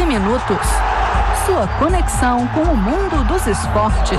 minutos. Sua conexão com o mundo dos esportes.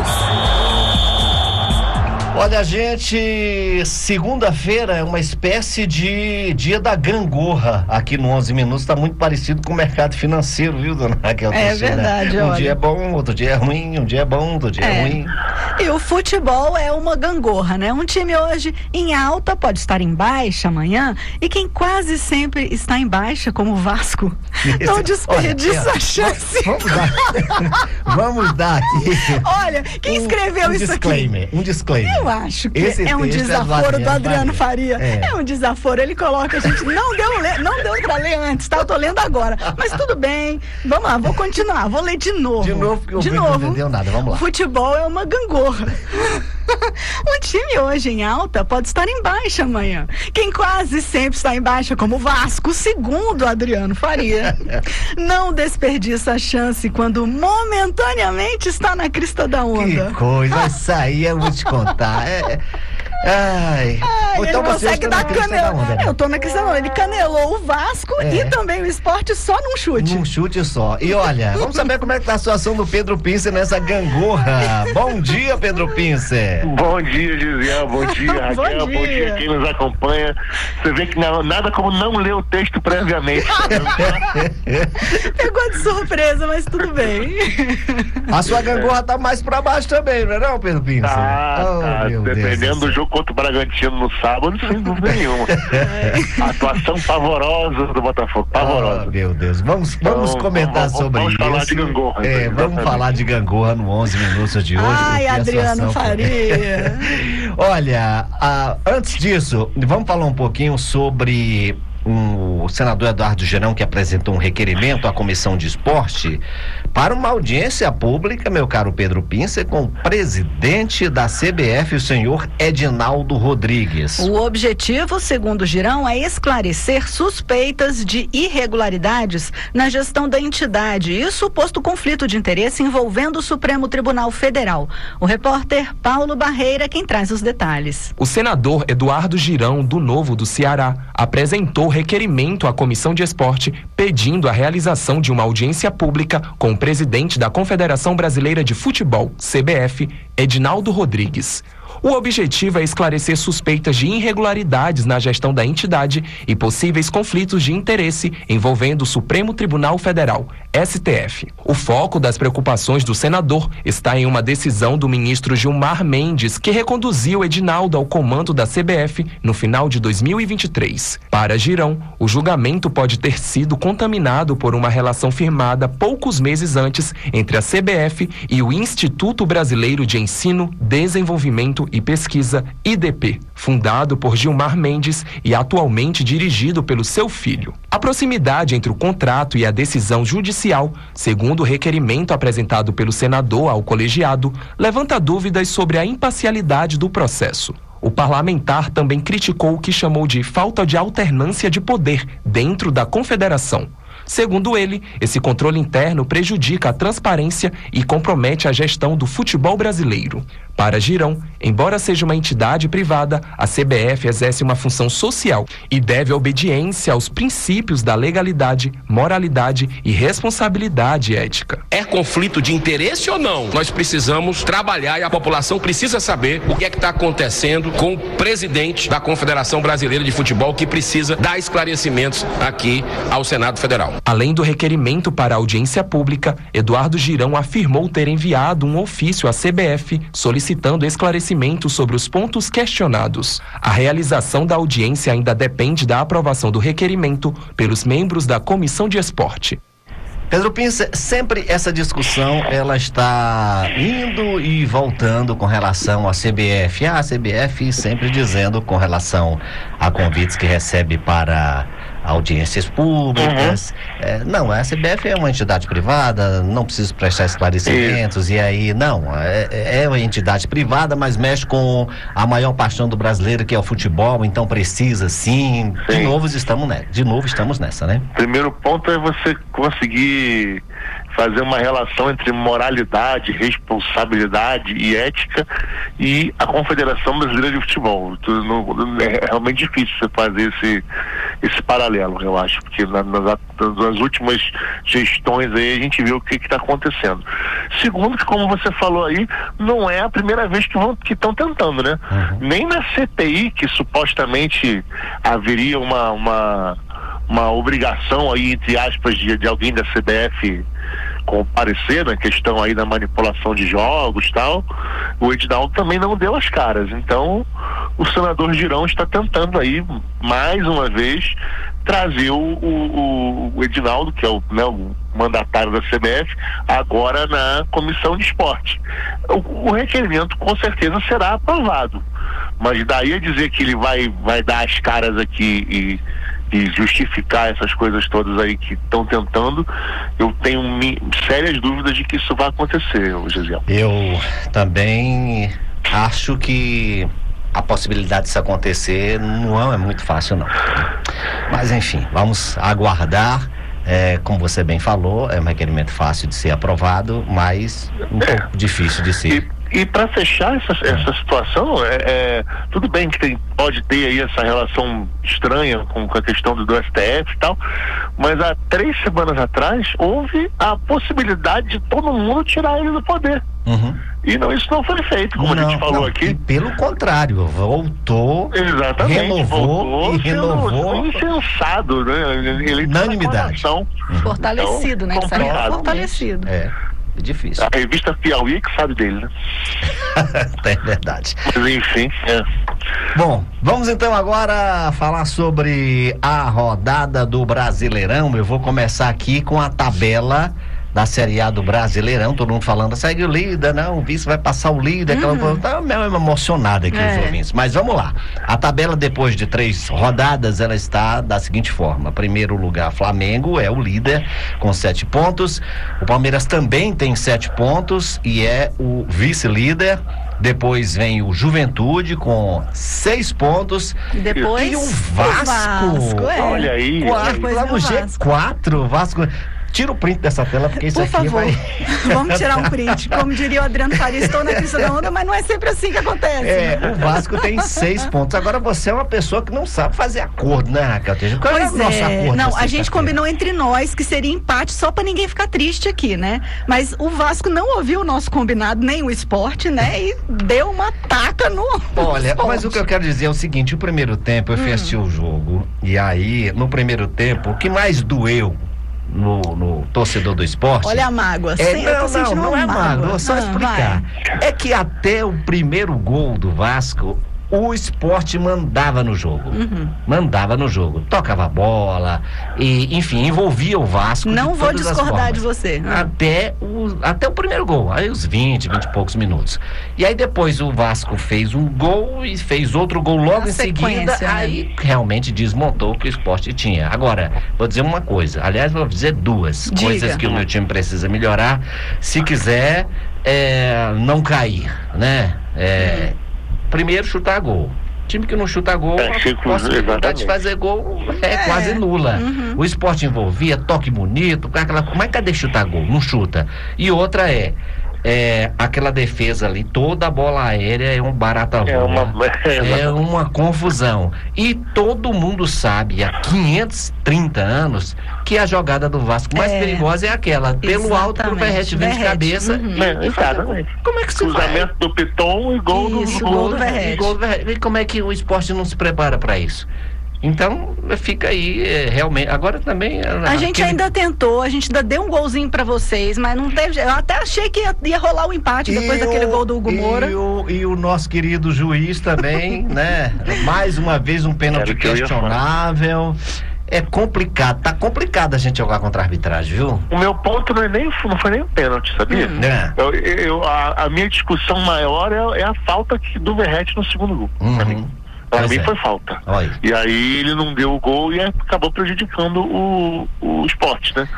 Olha, gente, segunda-feira é uma espécie de dia da gangorra aqui no 11 Minutos, está muito parecido com o mercado financeiro, viu, dona Raquel? É verdade, Um olha. dia é bom, outro dia é ruim, um dia é bom, outro dia é ruim. E o futebol é uma gangorra, né? Um time hoje em alta pode estar em baixa amanhã, e quem quase sempre está em baixa, como o Vasco, não desperdiça a chance. Vamos dar aqui. Olha, quem escreveu isso aqui? Um disclaimer. Eu acho que Esse é um texto desaforo do Adriano Faria. É um desaforo. Ele coloca, a gente não deu pra ler antes, tá? Eu tô lendo agora. Mas tudo bem. Vamos lá, vou continuar. Vou ler de novo. De novo, porque não entendeu nada. Vamos lá. O futebol é uma gangorra. Um time hoje em alta pode estar em baixa amanhã. Quem quase sempre está em baixa, como o Vasco, segundo Adriano Faria, não desperdiça a chance quando momentaneamente está na crista da onda. Que coisa, isso aí eu vou te contar. Então ele consegue dar canelada, né? Eu tô na crista da onda. Ele canelou o Vasco e também o Sport só num chute. Num chute só. E olha, vamos saber como é que tá a situação do Pedro Pincer nessa gangorra. Bom dia, Pedro Pincer. Bom dia, Gisele. Bom dia, Raquel. Bom dia quem nos acompanha. Você vê que nada como não ler o texto previamente. Pegou de surpresa, mas tudo bem. A sua gangorra tá mais pra baixo também, não é não, Pedro Pincer? Tá. Dependendo do jogo contra o Bragantino no sábado, sem dúvida nenhuma. Atuação pavorosa do Botafogo, pavorosa. Meu Deus, vamos comentar sobre isso. Vamos falar de gangorra. Vamos falar de gangorra no 11 Minutos de hoje. Ai, Adriano Faria. Olha, antes disso, vamos falar um pouquinho sobre o senador Eduardo Girão, que apresentou um requerimento à Comissão de Esporte para uma audiência pública, meu caro Pedro Pincer, com o presidente da CBF, o senhor Edinaldo Rodrigues. O objetivo, segundo Girão, é esclarecer suspeitas de irregularidades na gestão da entidade e suposto conflito de interesse envolvendo o Supremo Tribunal Federal. O repórter Paulo Barreira é quem traz os detalhes. O senador Eduardo Girão, do Novo do Ceará, apresentou requerimento à Comissão de Esporte pedindo a realização de uma audiência pública com o presidente da Confederação Brasileira de Futebol, CBF, Edinaldo Rodrigues. O objetivo é esclarecer suspeitas de irregularidades na gestão da entidade e possíveis conflitos de interesse envolvendo o Supremo Tribunal Federal, STF. O foco das preocupações do senador está em uma decisão do ministro Gilmar Mendes, que reconduziu Edinaldo ao comando da CBF no final de 2023. Para Girão, o julgamento pode ter sido contaminado por uma relação firmada poucos meses antes entre a CBF e o Instituto Brasileiro de Ensino, Desenvolvimento e Pesquisa, IDP, fundado por Gilmar Mendes e atualmente dirigido pelo seu filho. A proximidade entre o contrato e a decisão judicial, segundo o requerimento apresentado pelo senador ao colegiado, levanta dúvidas sobre a imparcialidade do processo. O parlamentar também criticou o que chamou de falta de alternância de poder dentro da confederação. Segundo ele, esse controle interno prejudica a transparência e compromete a gestão do futebol brasileiro. Para Girão, embora seja uma entidade privada, a CBF exerce uma função social e deve obediência aos princípios da legalidade, moralidade e responsabilidade ética. É conflito de interesse ou não? Nós precisamos trabalhar e a população precisa saber o que é que está acontecendo com o presidente da Confederação Brasileira de Futebol, que precisa dar esclarecimentos aqui ao Senado Federal. Além do requerimento para audiência pública, Eduardo Girão afirmou ter enviado um ofício à CBF solicitando esclarecimentos sobre os pontos questionados. A realização da audiência ainda depende da aprovação do requerimento pelos membros da Comissão de Esporte. Pedro Pincer, sempre essa discussão ela está indo e voltando com relação à CBF. A CBF sempre dizendo com relação a convites que recebe para audiências públicas. Não, a CBF é uma entidade privada, não precisa prestar esclarecimentos, e aí, não, é uma entidade privada, mas mexe com a maior paixão do brasileiro, que é o futebol, então precisa sim. De novo estamos nessa, né? Primeiro ponto é você conseguir fazer uma relação entre moralidade, responsabilidade e ética e a Confederação Brasileira de Futebol. É realmente difícil você fazer esse paralelo, eu acho, porque nas últimas gestões aí a gente viu o que está acontecendo. Segundo, que como você falou aí, não é a primeira vez que estão tentando, né? Nem na CPI, que supostamente haveria uma obrigação aí, entre aspas, de alguém da CBF comparecer na questão aí da manipulação de jogos e tal, o Edinaldo também não deu as caras. Então o senador Girão está tentando aí mais uma vez trazer o Edinaldo, que é o mandatário da CBF, agora na comissão de esporte. O requerimento com certeza será aprovado, mas daí a dizer que ele vai dar as caras aqui e justificar essas coisas todas aí que estão tentando, eu tenho sérias dúvidas de que isso vai acontecer, Gisele. Eu também acho que a possibilidade disso acontecer não é muito fácil, não. Mas enfim, vamos aguardar. Como você bem falou, é um requerimento fácil de ser aprovado, mas um pouco difícil de ser. E para fechar essa situação, tudo bem que pode ter aí essa relação estranha com a questão do STF e tal, mas há 3 semanas atrás houve a possibilidade de todo mundo tirar ele do poder. E isso não foi feito, como a gente falou aqui. E pelo contrário, voltou, exatamente, renovou e renovou. Insensado, né? Ele unanimidade. Fortalecido, então, né? Ele é fortalecido. É difícil. A revista Piauí que sabe dele, né? É verdade. Mas enfim, Bom, vamos então agora falar sobre a rodada do Brasileirão. Eu vou começar aqui com a tabela da Série A do Brasileirão, todo mundo falando, segue o líder, não, o vice vai passar o líder, tá meio emocionado aqui os ouvintes, mas vamos lá. A tabela, depois de 3 rodadas, ela está da seguinte forma: primeiro lugar, Flamengo é o líder com 7 pontos, o Palmeiras também tem 7 pontos e é o vice-líder. Depois vem o Juventude com 6 pontos. E depois o Vasco. Olha aí. Lá no G4, o Vasco. Tira o print dessa tela, porque isso por aqui favor, vai... Vamos tirar um print. Como diria o Adriano Faria, estou na crista da onda, mas não é sempre assim que acontece. O Vasco tem 6 pontos. Agora você é uma pessoa que não sabe fazer acordo, né, Raquel? Qual é o nosso acordo? Não, a gente combinou entre nós que seria empate só pra ninguém ficar triste aqui, né? Mas o Vasco não ouviu o nosso combinado, nem o Sport, né? E deu uma taca no Olha, Sport. Mas o que eu quero dizer é o seguinte: o primeiro tempo eu fui assistir o jogo, e aí, no primeiro tempo, o que mais doeu no torcedor do Sport. Olha a mágoa. Não é mágoa, vou só explicar. É que até o primeiro gol do Vasco, o Sport mandava no jogo. Mandava no jogo. Tocava a bola, e, enfim, envolvia o Vasco. Não vou discordar de você. Até o primeiro gol, aí os 20 e poucos minutos. E aí depois o Vasco fez um gol e fez outro gol logo em seguida. Aí realmente desmontou o que o Sport tinha. Agora, vou dizer uma coisa. Aliás, vou dizer 2 coisas que o meu time precisa melhorar se quiser não cair, né? Primeiro, chutar gol. Time que não chuta gol, a possibilidade de fazer gol é quase nula. O Sport envolvia, toque bonito, mas cadê chutar gol? Não chuta. E outra aquela defesa ali, toda a bola aérea é um barata voa. É uma confusão. E todo mundo sabe, há 530 anos, que a jogada do Vasco mais perigosa é aquela, pelo alto pro Verrete vir de cabeça. Como é que se faz? Cruzamento do Piton e gol do Verrete. E como é que o Sport não se prepara para isso? Então, fica aí, realmente. Agora também... A gente ainda tentou, a gente ainda deu um golzinho pra vocês, mas não teve... Eu até achei que ia rolar o empate depois daquele gol do Hugo Moura. E o nosso querido juiz também, né? Mais uma vez um pênalti questionável. É complicado, tá complicado a gente jogar contra a arbitragem, viu? O meu ponto não foi nem um pênalti, sabia? A minha discussão maior é a falta do Verrete no segundo gol. Pra mim foi falta. E aí ele não deu o gol e acabou prejudicando o Sport, né?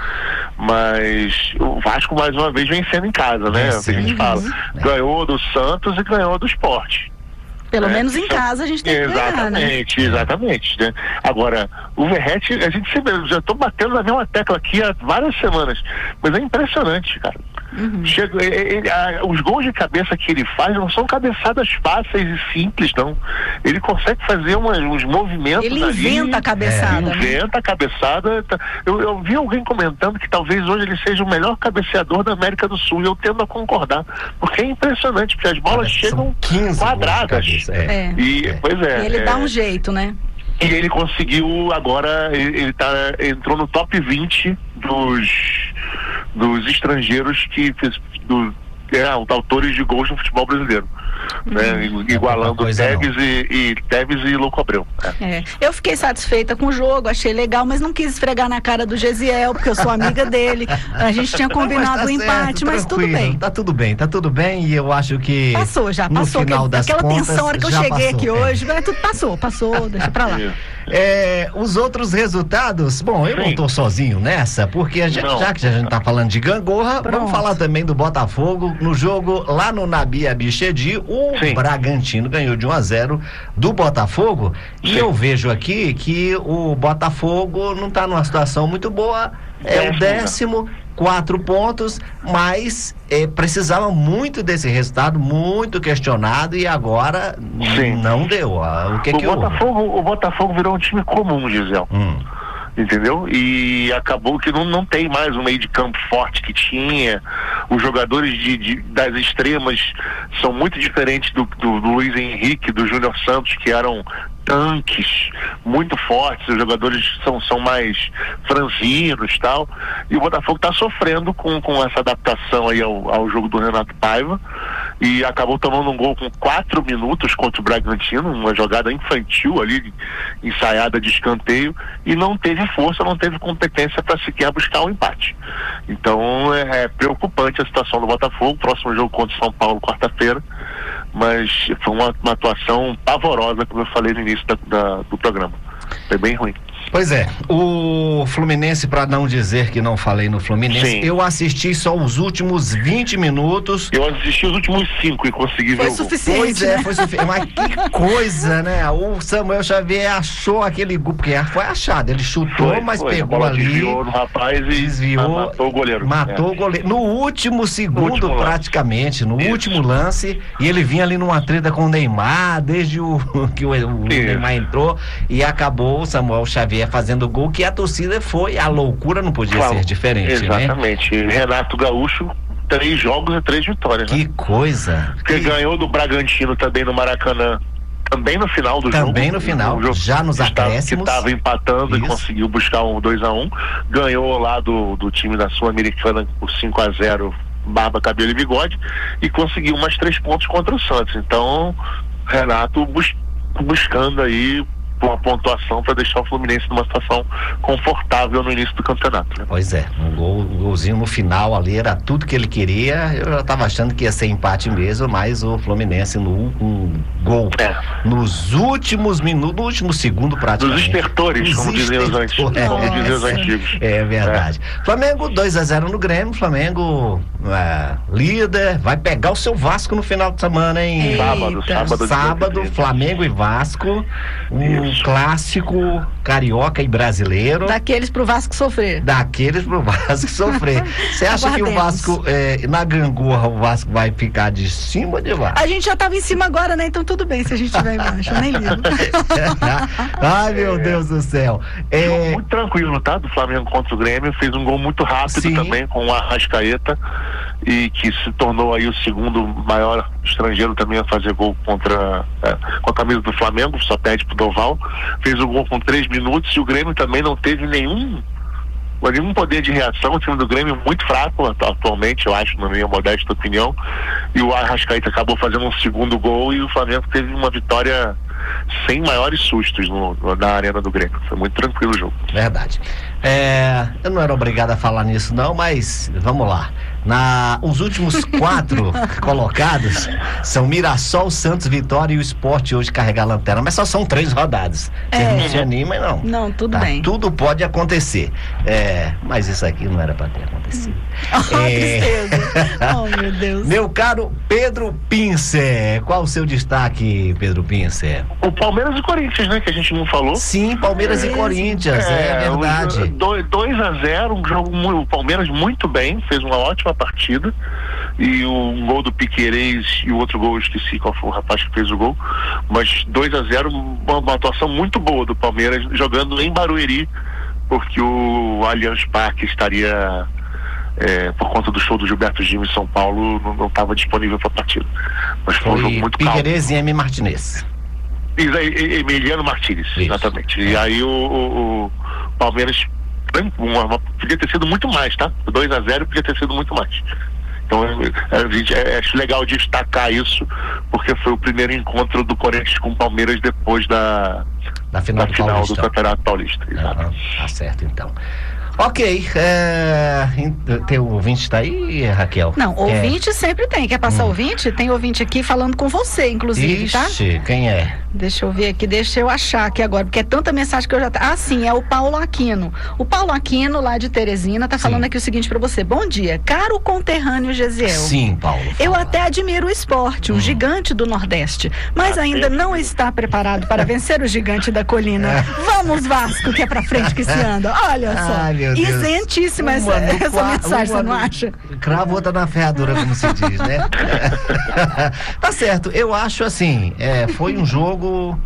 Mas o Vasco mais uma vez vencendo em casa, né? É o que a gente fala. Ganhou do Santos e ganhou do Sport. Pelo menos em casa a gente tem que ganhar, né? Exatamente, né? Agora, o Verratti, a gente sempre, já estou batendo na mesma tecla aqui há várias semanas, mas é impressionante, cara. Os gols de cabeça que ele faz não são cabeçadas fáceis e simples, não. Ele consegue fazer uns movimentos. Ele inventa a cabeçada. Inventa a cabeçada. Eu vi alguém comentando que talvez hoje ele seja o melhor cabeceador da América do Sul, e eu tendo a concordar, porque é impressionante, porque as bolas chegam quadradas. Pois é. E ele dá um jeito, né? E ele conseguiu agora, entrou no top 20 dos estrangeiros que fez autores de gols no futebol brasileiro, né? Igualando Tevez e Louco Abreu. Eu fiquei satisfeita com o jogo, achei legal, mas não quis esfregar na cara do Gesiel, porque eu sou amiga dele. A gente tinha combinado o empate, mas tudo bem. Tá tudo bem, e eu acho que passou. No final das aquela contas, tensão, a hora que eu cheguei aqui hoje, tudo passou, deixa pra lá. Os outros resultados, bom, eu não tô sozinho nessa, porque já que a gente tá falando de gangorra, vamos falar também do Botafogo. No jogo lá no Nabi Abichedi, o Bragantino ganhou de 1-0 do Botafogo. E eu vejo aqui que o Botafogo não tá numa situação muito boa, o 10º, 4 pontos, mas precisava muito desse resultado, muito questionado, e agora não deu. O Botafogo virou um time comum, Gisele. Entendeu? E acabou que não tem mais um meio de campo forte que tinha. Os jogadores das extremas são muito diferentes do Luiz Henrique, do Júnior Santos, que eram tanques muito fortes. Os jogadores são mais franzinos e tal, e o Botafogo está sofrendo com essa adaptação aí ao jogo do Renato Paiva, e acabou tomando um gol com 4 minutos contra o Bragantino, uma jogada infantil ali, ensaiada de escanteio, e não teve força, não teve competência para sequer buscar um empate. Então é preocupante a situação do Botafogo. Próximo jogo contra o São Paulo, quarta-feira, mas foi uma atuação pavorosa, como eu falei no início do programa. Foi bem ruim. Pois é, o Fluminense, para não dizer que não falei no Fluminense, eu assisti só os últimos 20 minutos. Eu assisti os últimos 5 e consegui ver o gol. Foi suficiente. Mas que coisa, né? O Samuel Xavier achou aquele gol, porque foi achado, ele chutou, mas pegou ali, desviou no rapaz e desviou, matou o goleiro. Matou o goleiro. No último segundo, praticamente, no último lance, e ele vinha ali numa treta com o Neymar, desde que o Neymar entrou, e acabou o Samuel Xavier fazendo gol, que a torcida a loucura não podia ser diferente, exatamente, né? Renato Gaúcho, 3 jogos e 3 vitórias. Que coisa! Porque ganhou do Bragantino também no Maracanã, também no final do jogo. Também no final, já nos acréscimos. Que estava empatando e conseguiu buscar um 2-1. Ganhou lá do time da Sul-Americana por 5-0, barba, cabelo e bigode, e conseguiu mais 3 pontos contra o Santos. Então, Renato buscando aí uma pontuação para deixar o Fluminense numa situação confortável no início do campeonato, né? Pois é, um golzinho no final ali era tudo que ele queria. Eu já estava achando que ia ser empate mesmo, mas o Fluminense um gol nos últimos minutos, no último segundo praticamente. Dos estertores, como diziam os antigos. É verdade. Flamengo 2-0 no Grêmio, Flamengo líder, vai pegar o seu Vasco no final de semana, hein? Sábado, Flamengo e Vasco, clássico carioca e brasileiro. Daqueles pro Vasco sofrer. Você acha que o Vasco, na gangorra, o Vasco vai ficar de cima ou de baixo? A gente já tava em cima agora, né? Então tudo bem se a gente estiver embaixo, eu nem ligo. Ai, meu Deus do céu. Jogo muito tranquilo, tá? Do Flamengo contra o Grêmio, fez um gol muito rápido também, com o Arrascaeta, e que se tornou aí o segundo maior estrangeiro também a fazer gol com a camisa do Flamengo, só perde pro Doval. Fez o gol com 3 minutos, e o Grêmio também não teve nenhum poder de reação. O time do Grêmio é muito fraco atualmente, eu acho, na minha modesta opinião, e o Arrascaeta acabou fazendo um segundo gol, e o Flamengo teve uma vitória sem maiores sustos na arena do Grêmio. Foi muito tranquilo o jogo. Verdade. Eu não era obrigado a falar nisso não, mas vamos lá. Os últimos 4 colocados são Mirassol, Santos, Vitória e o Sport hoje carregar a lanterna, mas só são 3 rodadas. Vocês não se animem, não. Não, tudo bem. Tudo pode acontecer. Mas isso aqui não era para ter acontecido. Tristeza. Oh, meu Deus. Meu caro Pedro Pincer, qual o seu destaque, Pedro Pincer? O Palmeiras e Corinthians, né, que a gente não falou. Sim, Palmeiras e Corinthians, é verdade. 2-0, um jogo, o Palmeiras muito bem, fez uma ótima partida, e um gol do Piquerez e o outro gol, eu esqueci qual foi o rapaz que fez o gol, mas 2-0, uma atuação muito boa do Palmeiras, jogando em Barueri, porque o Allianz Parque estaria, por conta do show do Gilberto Gil em São Paulo, não estava disponível para a partida. Mas foi um jogo muito calmo. Piquerez e M. Martinez. Emiliano Martínez, exatamente. E aí o Palmeiras podia ter sido muito mais, tá? 2-0 podia ter sido muito mais. Então acho legal destacar isso, porque foi o primeiro encontro do Corinthians com o Palmeiras depois da final do Campeonato Paulista. Tá certo, então. Ok, teu ouvinte está aí, Raquel? Não, ouvinte sempre tem. Quer passar ouvinte? Tem ouvinte aqui falando com você, inclusive, tá? Quem é? Deixa eu ver aqui, deixa eu achar aqui agora, porque é tanta mensagem que eu já... sim, é o Paulo Aquino. O Paulo Aquino, lá de Teresina, tá falando aqui o seguinte pra você. Bom dia, caro conterrâneo Gesiel. Sim, Paulo. Eu até admiro o esporte, um gigante do Nordeste, mas ainda não está preparado para vencer o gigante da colina. Vamos, Vasco, que é pra frente que se anda. Olha só. Isentíssima essa mensagem, você não acha? Cravo, outra na ferradura, como se diz, né? Tá certo, eu acho assim, foi um jogo,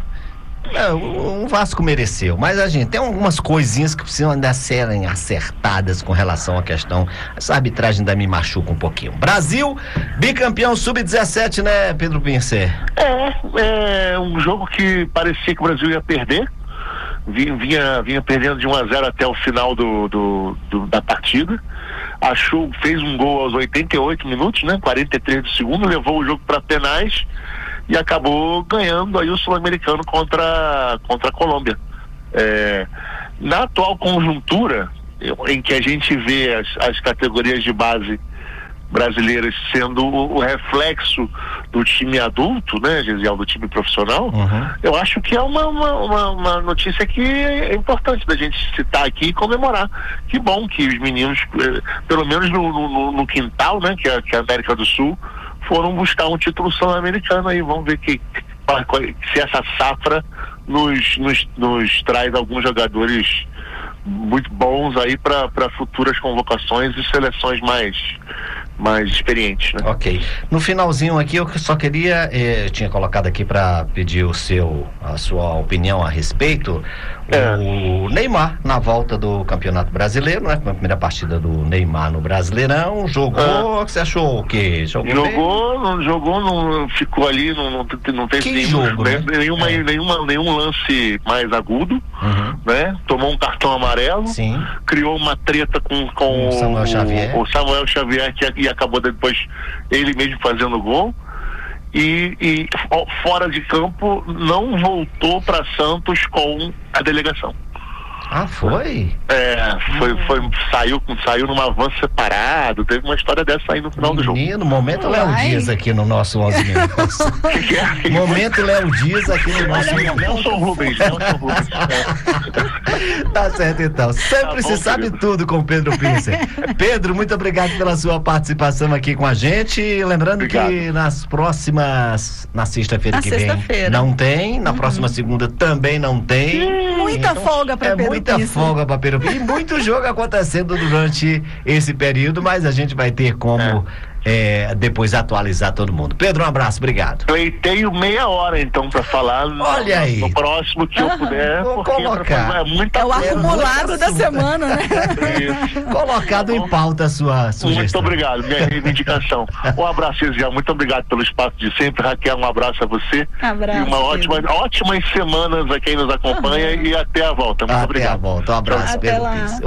o Vasco mereceu, mas a gente tem algumas coisinhas que precisam ainda serem acertadas com relação à questão. Essa arbitragem ainda me machuca um pouquinho. Brasil, bicampeão sub-17, né, Pedro Pincer? É um jogo que parecia que o Brasil ia perder. Vinha perdendo de 1-0 até o final da partida. Fez um gol aos 88 minutos, né? 43 do segundo, levou o jogo para penais e acabou ganhando aí o Sul-Americano contra a Colômbia. Na atual conjuntura, em que a gente vê as categorias de base brasileiras sendo o reflexo do time adulto, né, Gesiel, do time profissional, eu acho que é uma notícia que é importante da gente citar aqui e comemorar. Que bom que os meninos, pelo menos no quintal, né, que é a América do Sul, foram buscar um título sul-americano aí. Vamos ver se essa safra nos traz alguns jogadores muito bons aí para futuras convocações e seleções mais experientes, né? Ok. No finalzinho aqui, eu só queria, tinha colocado aqui para pedir a sua opinião a respeito. O Neymar, na volta do Campeonato Brasileiro, né? A primeira partida do Neymar no Brasileirão, jogou, o que você achou o quê? Jogou, ficou ali, não teve nenhum lance mais agudo, né? Tomou um cartão amarelo, criou uma treta com o Samuel Xavier, que acabou depois ele mesmo fazendo o gol. E fora de campo não voltou para Santos com a delegação. Foi? Saiu numa van separado. Teve uma história dessa aí no final do jogo. Momento Léo Dias aqui no nosso 11 minutos. Momento Léo Dias aqui no nosso Nelson Rubens. Tá certo, então. Sempre se sabe tudo com o Pedro Pincer. Pedro, muito obrigado pela sua participação aqui com a gente. Lembrando que na sexta-feira que vem não tem, na próxima segunda também não tem. Muita folga para Pedro Pincer. Muita folga para Pedro Pincer. E muito jogo acontecendo durante esse período, mas a gente vai ter como depois atualizar todo mundo. Pedro, um abraço, obrigado. Eu tenho meia hora então para falar. Olha aí. No próximo que eu puder. Vou colocar. É o acumulado da semana, né? Colocado em pauta a sua sugestão. Muito obrigado, minha reivindicação. Um abraço, Gesiel. Muito obrigado pelo espaço de sempre. Raquel, um abraço a você. Abraço. E ótimas semanas a quem nos acompanha e até a volta. Muito obrigado. Até a volta. Um abraço, Pedro Pincer.